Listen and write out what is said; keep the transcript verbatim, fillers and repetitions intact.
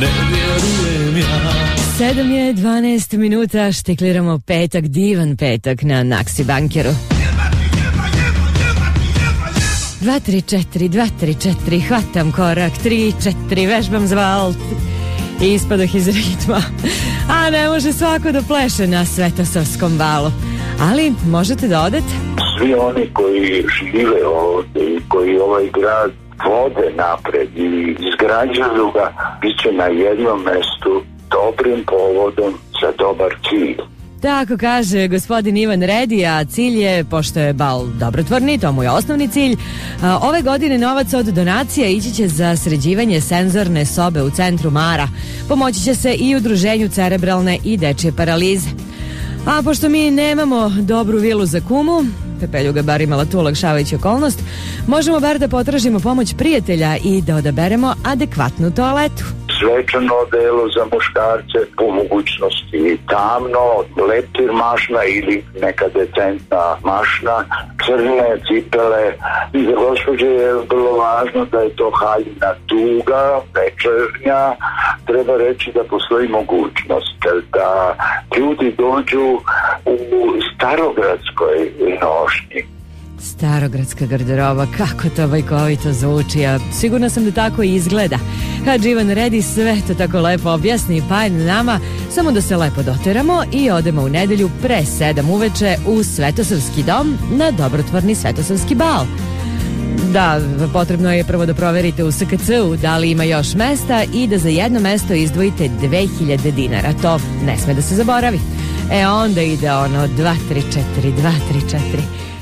ne vjerujem ja. sedam je dvanaest minuta, štikliramo petak, divan petak na Naksi Bankeru. Dva, tri, četiri, dva, tri, četiri, hvatam korak, tri, četiri, vežbam zvalt i ispadah iz ritma. A ne može svako da pleše na Svetosavskom balu. Ali možete da odete. Svi oni koji žive ovdje i koji ovaj grad vode napred i izgrađuju ga, bit će na jednom mestu dobrim povodom za dobar cilj. Tako kaže gospodin Ivan Redi, a cilj je, pošto je bal dobrotvorni, to mu je osnovni cilj, ove godine novac od donacija ići će za sređivanje senzorne sobe u centru Mara. Pomoći će se i udruženju cerebralne i dečje paralize. A pošto mi nemamo dobru vilu za kumu, Pepeljuga bar imala tu olakšavajuću okolnost, možemo bar da potražimo pomoć prijatelja i da odaberemo adekvatnu toaletu. Svečano odelo za muškarce, po mogućnosti tamno, leptir mašna ili neka decentna mašna, crne cipele. I za gospođe je vrlo važno da je to haljina duga, večernja. Treba reći da postoji mogućnost da ljudi dođu u starogradskoj nošnji. Starogradska garderoba, kako to bajkovito zvuči, a sigurno sam da tako i izgleda. Hadži Ivan Redi sve to tako lepo objasni, pa je na nama samo da se lepo doteramo i odemo u nedelju pre sedam uveče u Svetosavski dom na dobrotvorni Svetosavski bal. Da, potrebno je prvo da proverite u S K C-u da li ima još mesta i da za jedno mesto izdvojite dve hiljade dinara. To ne sme da se zaboravi. E onda ide ono dva tri četiri, dva tri četiri.